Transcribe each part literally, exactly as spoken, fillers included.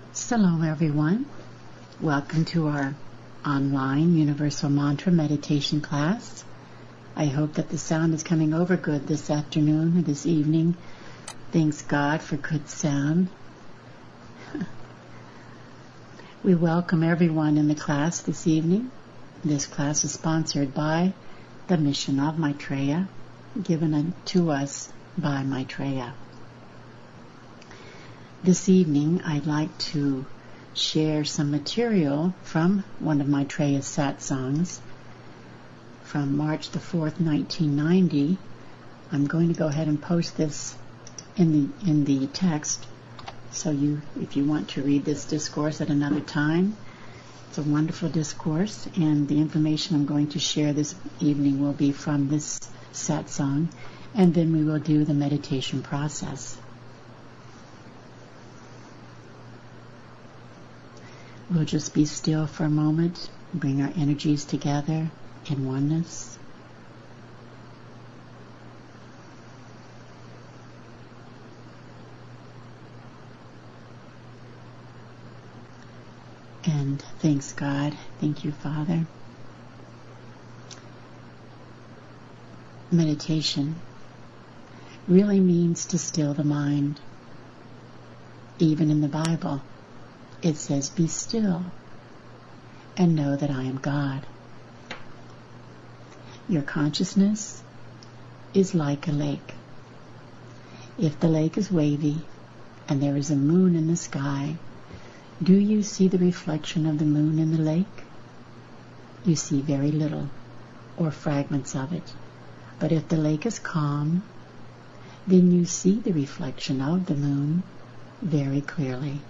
Shalom, everyone. Welcome to our online Universal Mantra Meditation class. I hope that the sound is coming over good this afternoon or this evening. Thanks God for good sound. We welcome everyone in the class this evening. This class is sponsored by the Mission of Maitreya, given to us by Maitreya. This evening, I'd like to share some material from one of Maitreya's satsangs from March the fourth, nineteen ninety. I'm going to go ahead and post this in the in the text, so you, if you want to read this discourse at another time. It's a wonderful discourse, and the information I'm going to share this evening will be from this satsang, and then we will do the meditation process. We'll just be still for a moment, bring our energies together in oneness. And thanks God. Thank you, Father. Meditation really means to still the mind. Even in the Bible, it says, "Be still and know that I am God." Your consciousness is like a lake. If the lake is wavy and there is a moon in the sky, do you see the reflection of the moon in the lake? You see very little, or fragments of it. But if the lake is calm, then you see the reflection of the moon very clearly.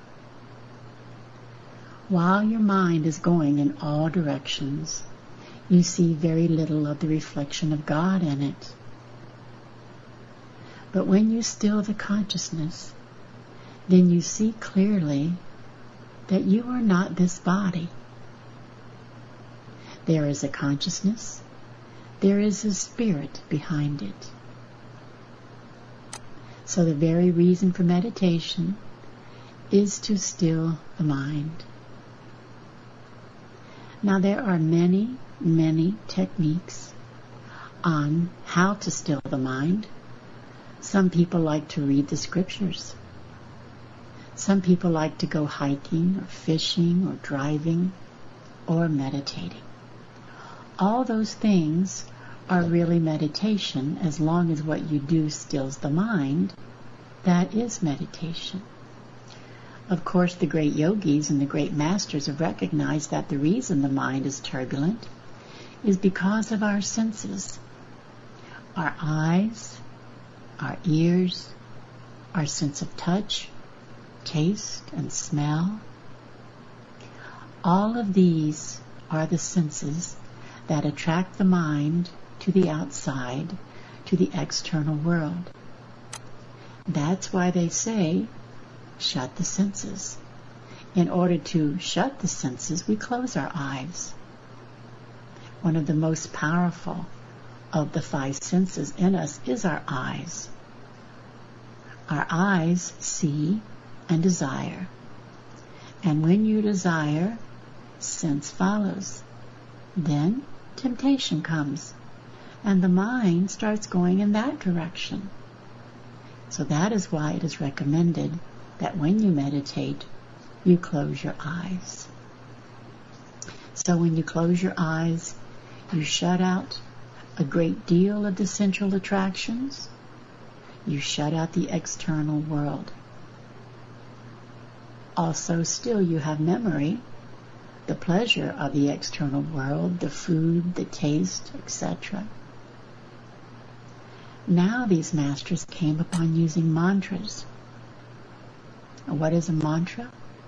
While your mind is going in all directions, you see very little of the reflection of God in it. But when you still the consciousness, then you see clearly that you are not this body. There is a consciousness, there is a spirit behind it. So the very reason for meditation is to still the mind. Now there are many, many techniques on how to still the mind. Some people like to read the scriptures. Some people like to go hiking or fishing or driving or meditating. All those things are really meditation as long as what you do stills the mind. That is meditation. Of course, the great yogis and the great masters have recognized that the reason the mind is turbulent is because of our senses. Our eyes, our ears, our sense of touch, taste, and smell. All of these are the senses that attract the mind to the outside, to the external world. That's why they say, shut the senses. In order to shut the senses, we close our eyes. One of the most powerful of the five senses in us is our eyes. Our eyes see and desire. And when you desire, sense follows. Then temptation comes, and the mind starts going in that direction. So that is why it is recommended that when you meditate, you close your eyes. So when you close your eyes, you shut out a great deal of the central attractions. You shut out the external world. Also, still you have memory, the pleasure of the external world, the food, the taste, et cetera. Now these masters came upon using mantras. What is a mantra?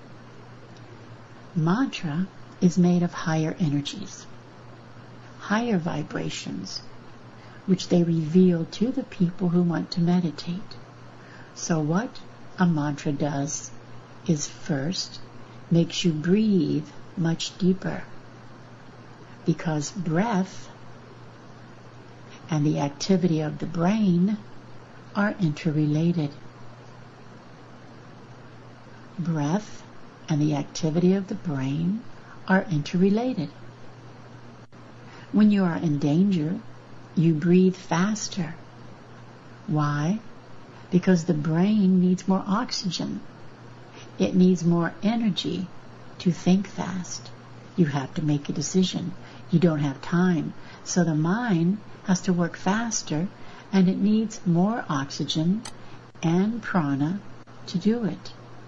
Mantra is made of higher energies, higher vibrations, which they reveal to the people who want to meditate. So what a mantra does is first makes you breathe much deeper, because breath and the activity of the brain are interrelated. breath and the activity of the brain are interrelated. When you are in danger, you breathe faster. Why? Because the brain needs more oxygen. It needs more energy to think fast. You have to make a decision. You don't have time. So the mind has to work faster, and it needs more oxygen and prana to do it.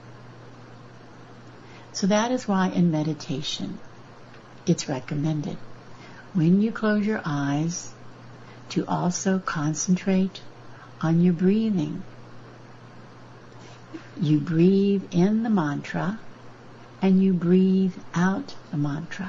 So that is why in meditation it's recommended when you close your eyes to also concentrate on your breathing. You breathe in the mantra and you breathe out the mantra.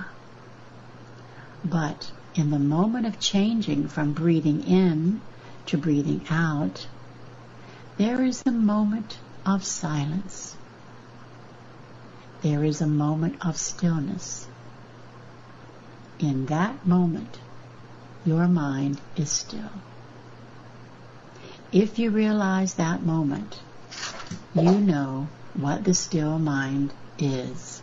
But in the moment of changing from breathing in to breathing out, there is a moment of silence. There is a moment of stillness. In that moment, your mind is still. If you realize that moment, you know what the still mind is.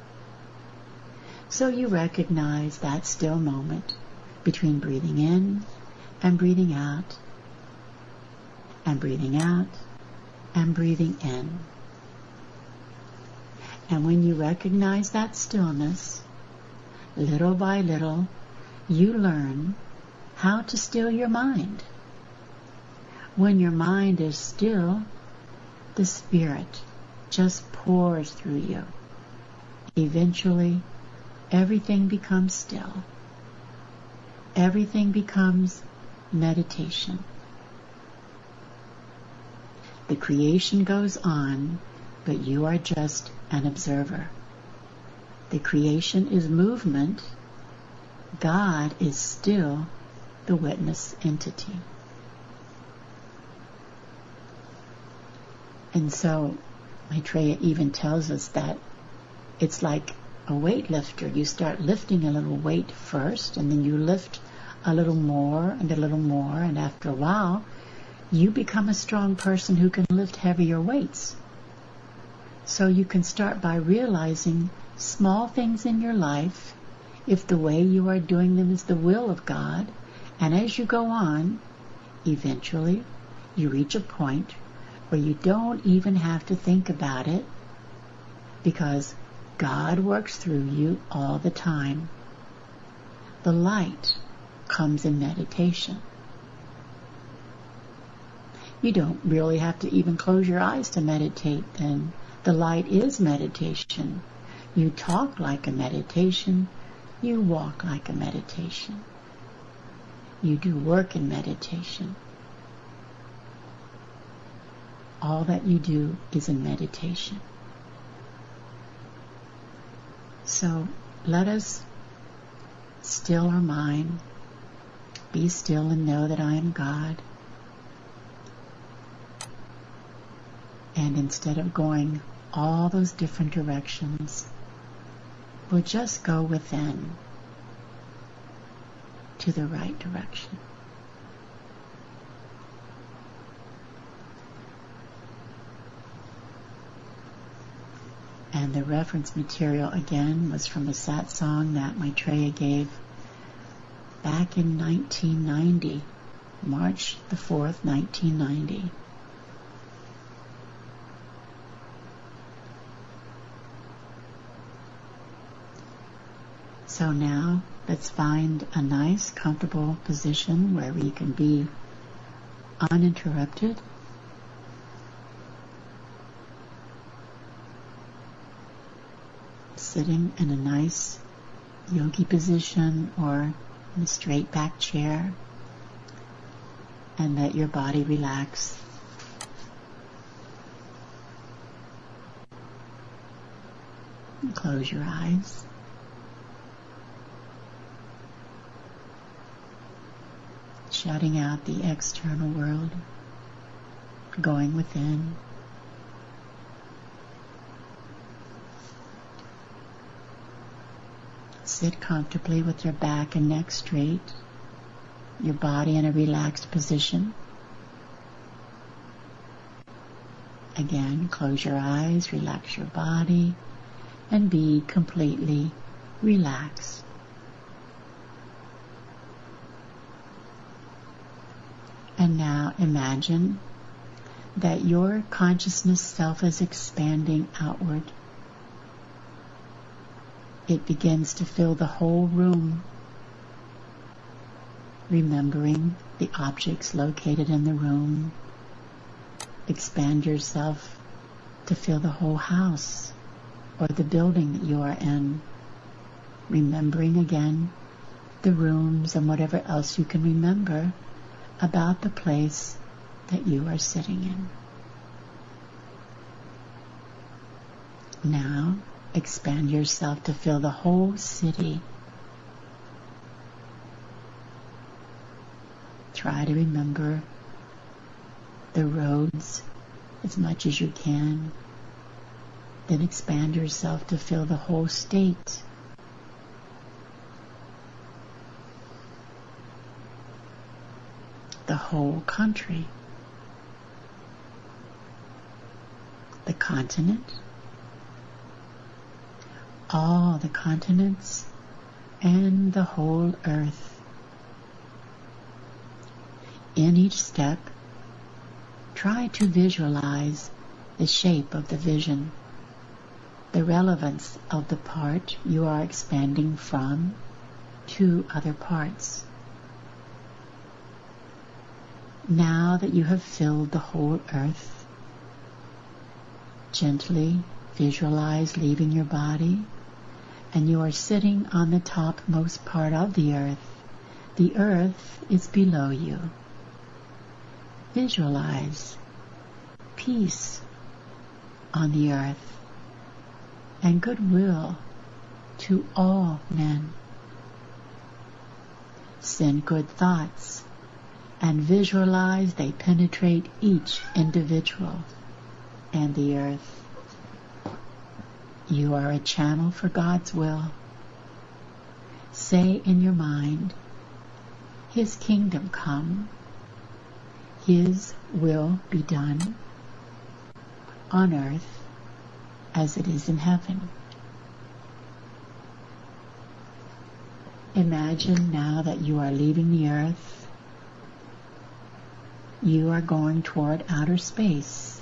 So you recognize that still moment between breathing in and breathing out, and breathing out and breathing in. And when you recognize that stillness, little by little, you learn how to still your mind. When your mind is still, the Spirit just pours through you. Eventually, everything becomes still. Everything becomes meditation. The creation goes on, but you are just an observer. The creation is movement. God is still the witness entity. And so Maitreya even tells us that it's like a weightlifter. You start lifting a little weight first, and then you lift a little more and a little more, and after a while, you become a strong person who can lift heavier weights. So you can start by realizing small things in your life, if the way you are doing them is the will of God, and as you go on, eventually you reach a point where you don't even have to think about it, because God works through you all the time. The light comes in meditation. You don't really have to even close your eyes to meditate, and the light is meditation. You talk like a meditation. You walk like a meditation. You do work in meditation. All that you do is in meditation. So let us still our mind, be still and know that I am God. And instead of going all those different directions, we'll just go within to the right direction. And the reference material again was from a satsang that Maitreya gave back in nineteen ninety, March the fourth, nineteen ninety. So now let's find a nice, comfortable position where we can be uninterrupted. Sitting in a nice yogi position or in a straight back chair, and let your body relax. And close your eyes. Shutting out the external world, going within. Sit comfortably with your back and neck straight, your body in a relaxed position, Again, close your eyes, relax your body, and be completely relaxed. And now imagine that your consciousness self is expanding outward. It begins to fill the whole room, remembering the objects located in the room. Expand yourself to fill the whole house or the building that you are in, remembering again the rooms and whatever else you can remember about the place that you are sitting in. Now, expand yourself to fill the whole city. Try to remember the roads as much as you can. Then expand yourself to fill the whole state. The whole country. The continent. All the continents and the whole earth. In each step, try to visualize the shape of the vision, the relevance of the part you are expanding from to other parts. Now that you have filled the whole earth, gently visualize leaving your body, and you are sitting on the topmost part of the earth. The earth is below you. Visualize peace on the earth and goodwill to all men. Send good thoughts and visualize they penetrate each individual and the earth. You are a channel for God's will. Say in your mind, His kingdom come, His will be done on earth as it is in heaven. Imagine now that you are leaving the earth. You are going toward outer space.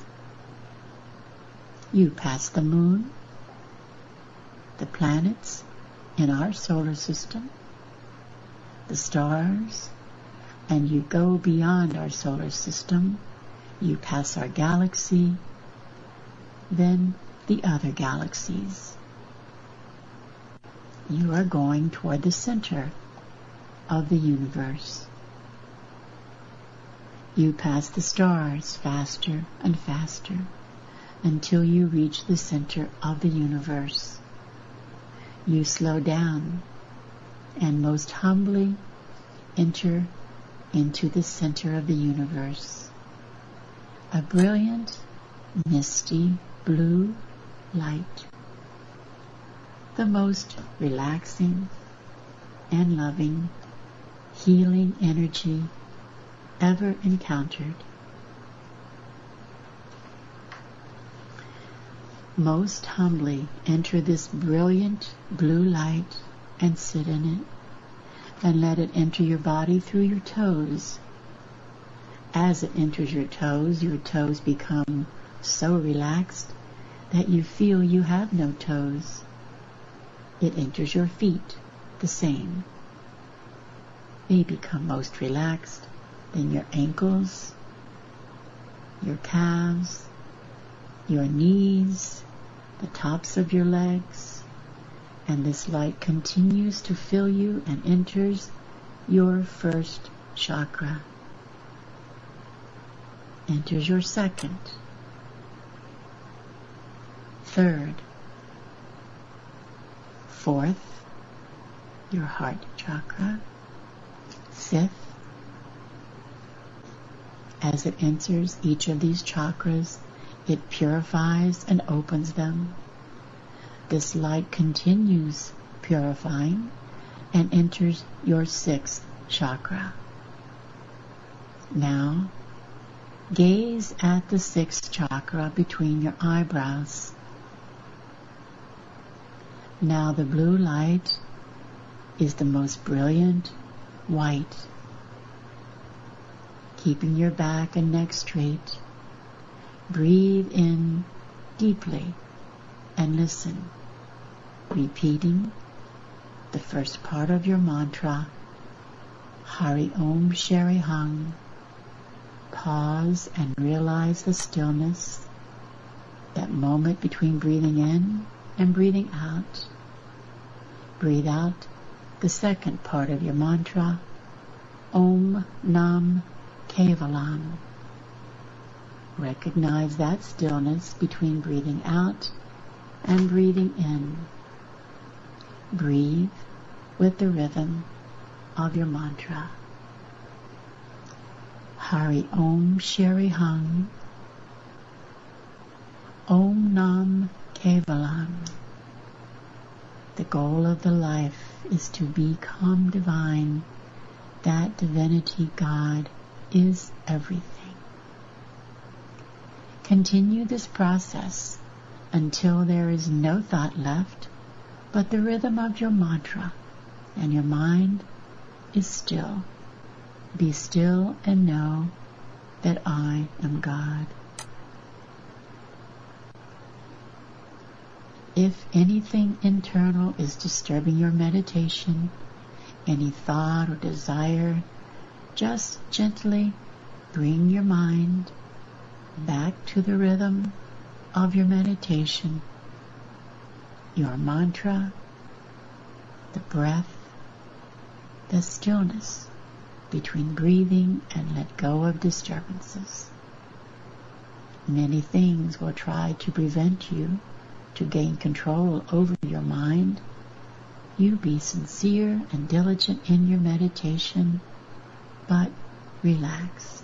You pass the moon, the planets in our solar system, the stars, and you go beyond our solar system. You pass our galaxy, then the other galaxies. You are going toward the center of the universe. You pass the stars faster and faster until you reach the center of the universe. You slow down and most humbly enter into the center of the universe. A brilliant, misty blue light. The most relaxing and loving, healing energy ever encountered. Most humbly enter this brilliant blue light and sit in it, and let it enter your body through your toes. As it enters your toes, your toes become so relaxed that you feel you have no toes. It enters your feet, the same. They become most relaxed, then your ankles, your calves, your knees, the tops of your legs, and this light continues to fill you and enters your first chakra. Enters your second, third, fourth, your heart chakra, fifth. As it enters each of these chakras, it purifies and opens them. This light continues purifying and enters your sixth chakra. Now, Gaze at the sixth chakra between your eyebrows. Now the blue light is the most brilliant white, keeping your back and neck straight. Breathe in deeply and listen, repeating the first part of your mantra, Hari Om Shri Hung. Pause and realize the stillness, that moment between breathing in and breathing out. Breathe out the second part of your mantra, Om Nam Kevalam. Recognize that stillness between breathing out and breathing in. Breathe with the rhythm of your mantra. Hari Om Shri Hung. Om Nam Kevalam. The goal of the life is to become divine. That divinity God is everything. Continue this process until there is no thought left but the rhythm of your mantra and your mind is still. Be still and know that I am God. If anything internal is disturbing your meditation, any thought or desire, just gently bring your mind back to the rhythm of your meditation, your mantra, the breath, the stillness between breathing, and let go of disturbances. Many things will try to prevent you to gain control over your mind. You be sincere and diligent in your meditation, but relaxed.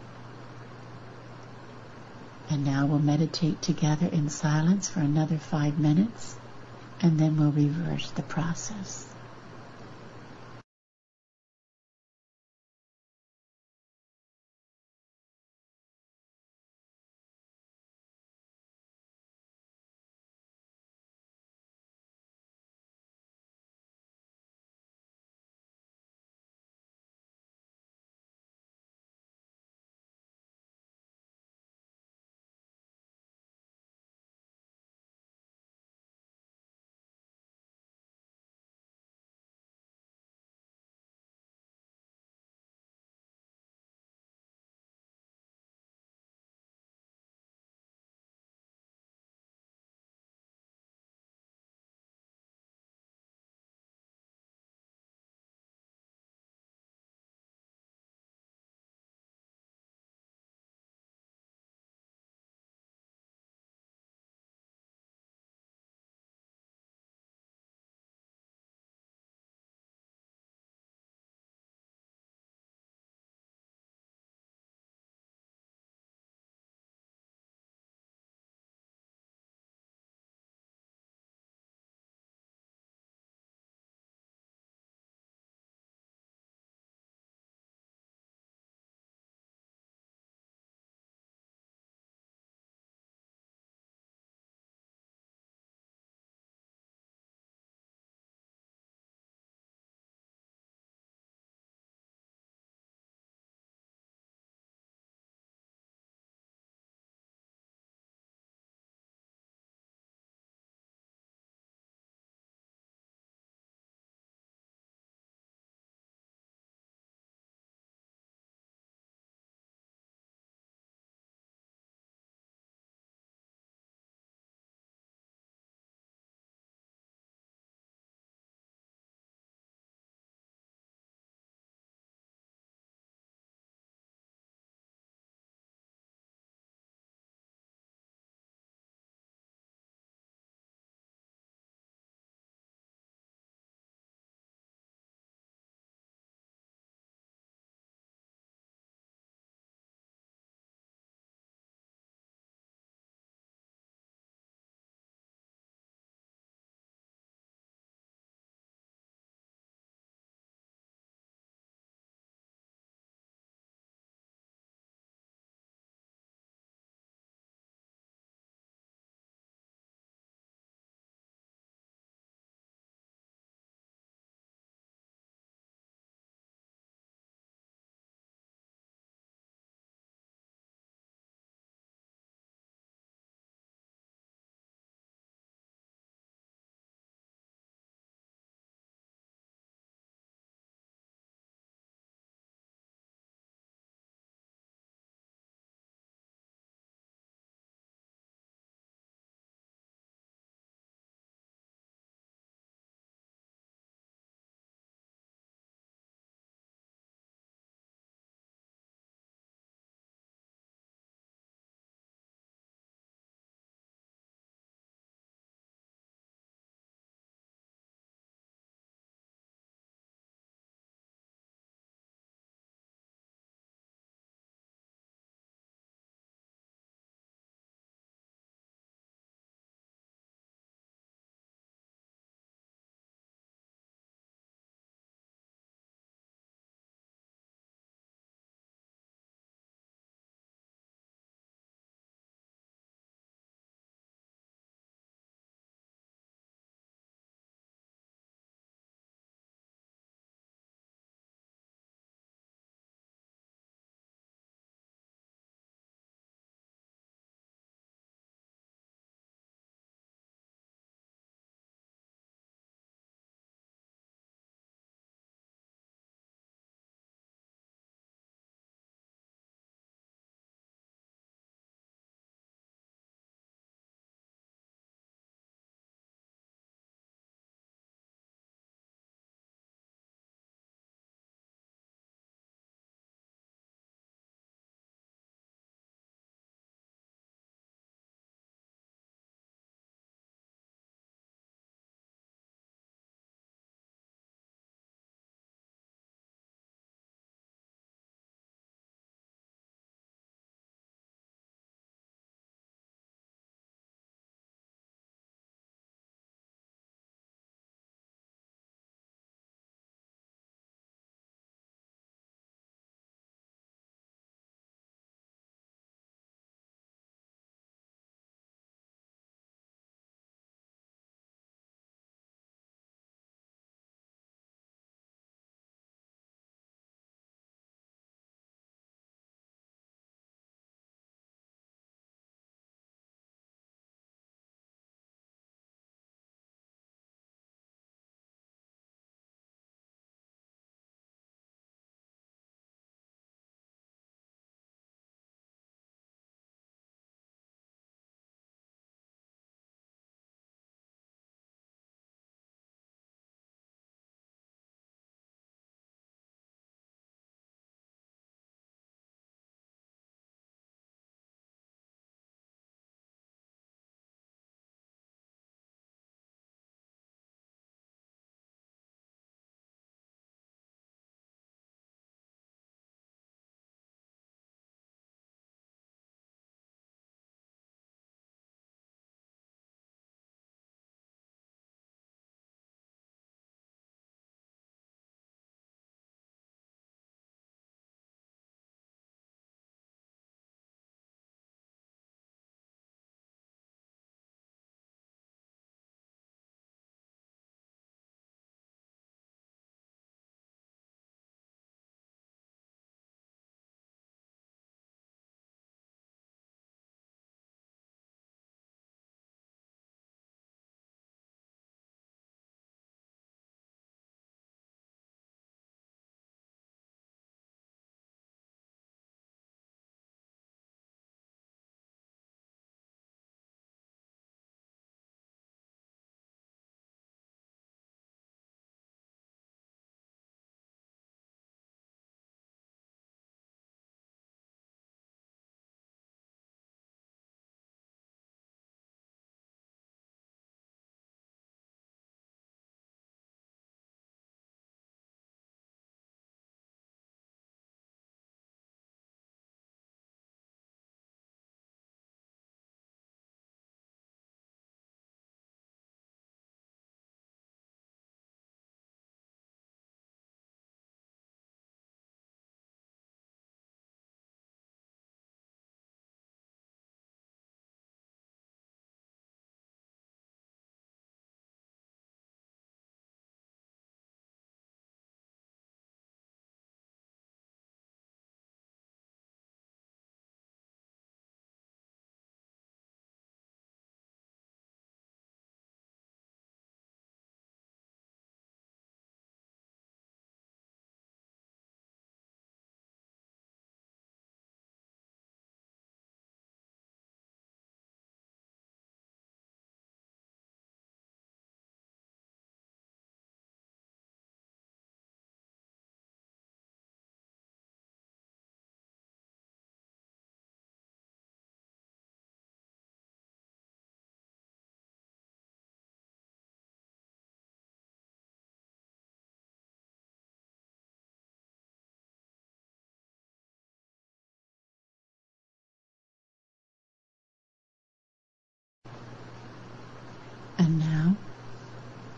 And now we'll meditate together in silence for another five minutes, and then we'll reverse the process.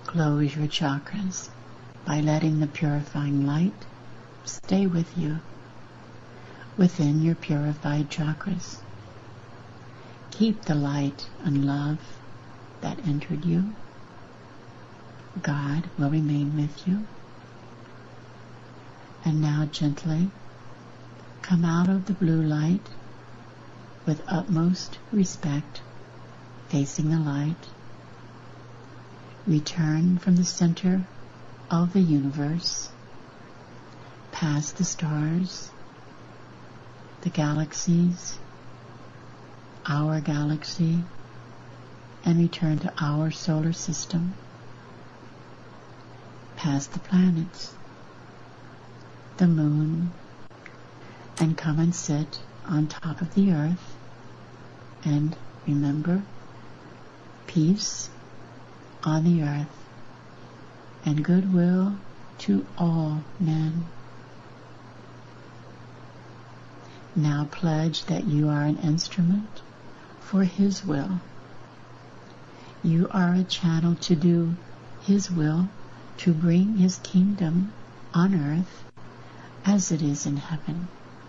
close your chakras by letting the purifying light stay with you within your purified chakras. Keep the light and love that entered you. God will remain with you. And now gently come out of the blue light with utmost respect, facing the light. Return from the center of the universe, past the stars, the galaxies, our galaxy, and return to our solar system, past the planets, the moon, and come and sit on top of the earth. And remember, peace on the earth and goodwill to all men. Now pledge that you are an instrument for His will. You are a channel to do His will, to bring His kingdom on earth as it is in heaven.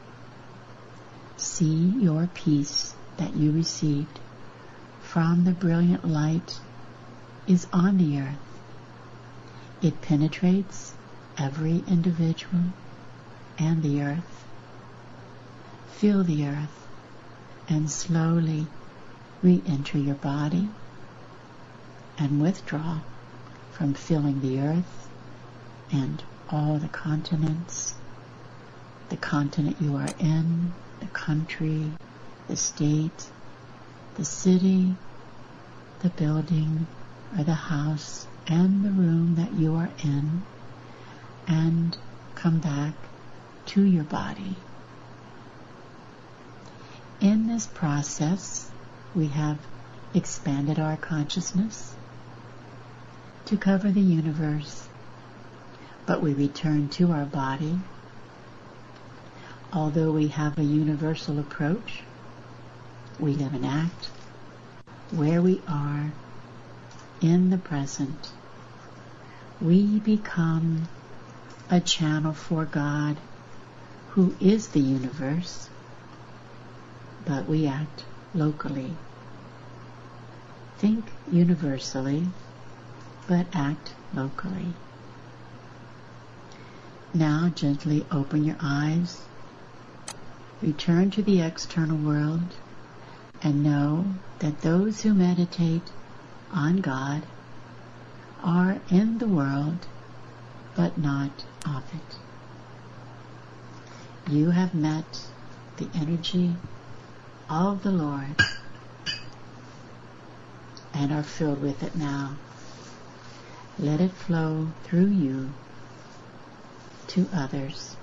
See your peace that you received from the brilliant light is on the earth. It penetrates every individual and the earth. Feel the earth and slowly re-enter your body and withdraw from feeling the earth and all the continents, the continent you are in, the country, the state, the city, the building, or the house, and the room that you are in, and come back to your body. In this process, we have expanded our consciousness to cover the universe, but we return to our body. Although we have a universal approach, we live and act where we are in the present. We become a channel for God, who is the universe, but we act locally. Think universally, but act locally. Now gently open your eyes, return to the external world, and know that those who meditate on God are in the world, but not of it. You have met the energy of the Lord and are filled with it now. Let it flow through you to others.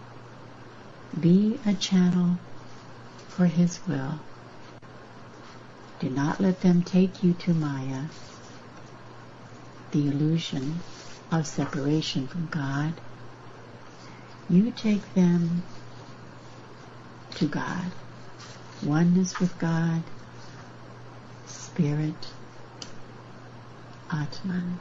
Be a channel for His will. Do not let them take you to Maya, the illusion of separation from God. You take them to God, oneness with God, Spirit, Atman.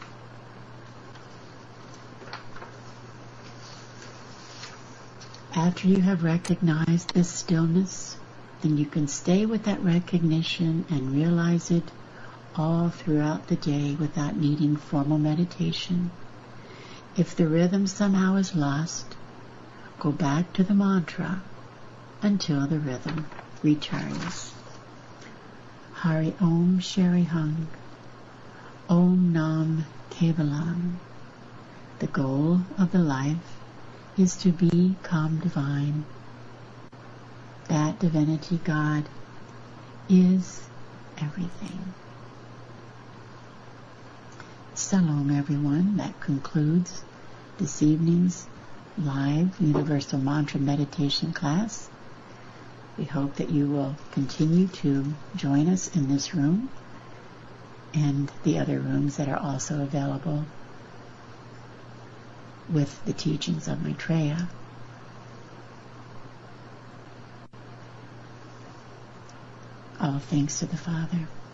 After you have recognized this stillness, then you can stay with that recognition and realize it all throughout the day without needing formal meditation. If the rhythm somehow is lost, go back to the mantra until the rhythm returns. Hari Om Shri Hung. Om Nam Kevalam. The goal of the life is to become divine. That divinity, God, is everything. Salam, everyone. That concludes this evening's live Universal Mantra Meditation class. We hope that you will continue to join us in this room and the other rooms that are also available with the teachings of Maitreya. All thanks to the Father.